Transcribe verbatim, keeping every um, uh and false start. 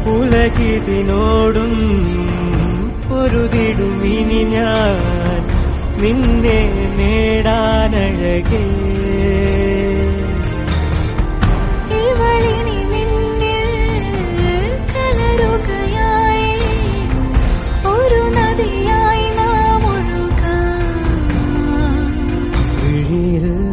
ഉലകിതിനോടും പൊരുതിടും ഇനി ഞാൻ നിന്നെ നേടാനഴകേ. ഇവളിനി നിന്നിൽ കലരുകയായി ഒരു നദിയായി നാം ഒഴുകാം. വിഴിയിൽ